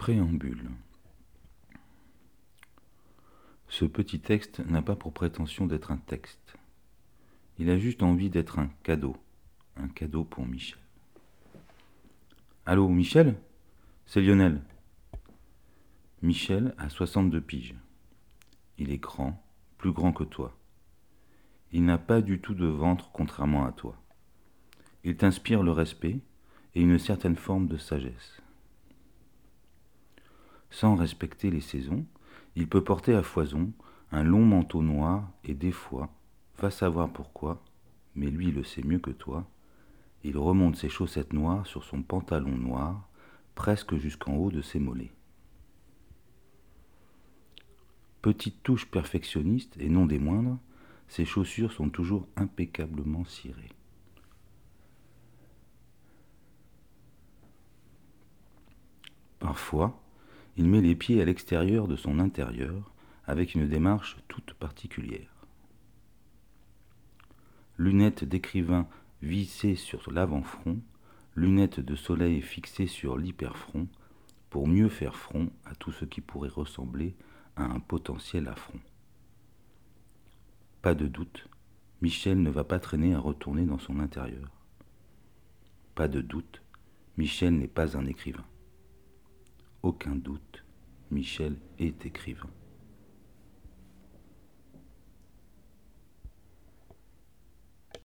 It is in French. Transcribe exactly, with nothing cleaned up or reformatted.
Préambule. Ce petit texte n'a pas pour prétention d'être un texte. Il a juste envie d'être un cadeau. Un cadeau pour Michel. Allô, Michel ? C'est Lionel. Michel a soixante-deux piges. Il est grand, plus grand que toi. Il n'a pas du tout de ventre contrairement à toi. Il t'inspire le respect et une certaine forme de sagesse. Sans respecter les saisons, il peut porter à foison un long manteau noir et des fois, va savoir pourquoi, mais lui le sait mieux que toi, il remonte ses chaussettes noires sur son pantalon noir, presque jusqu'en haut de ses mollets. Petite touche perfectionniste et non des moindres, ses chaussures sont toujours impeccablement cirées. Parfois, il met les pieds à l'extérieur de son intérieur avec une démarche toute particulière. Lunettes d'écrivain vissées sur l'avant-front, lunettes de soleil fixées sur l'hyperfront, pour mieux faire front à tout ce qui pourrait ressembler à un potentiel affront. Pas de doute, Michel ne va pas traîner à retourner dans son intérieur. Pas de doute, Michel n'est pas un écrivain. Aucun doute, Michel est écrivain.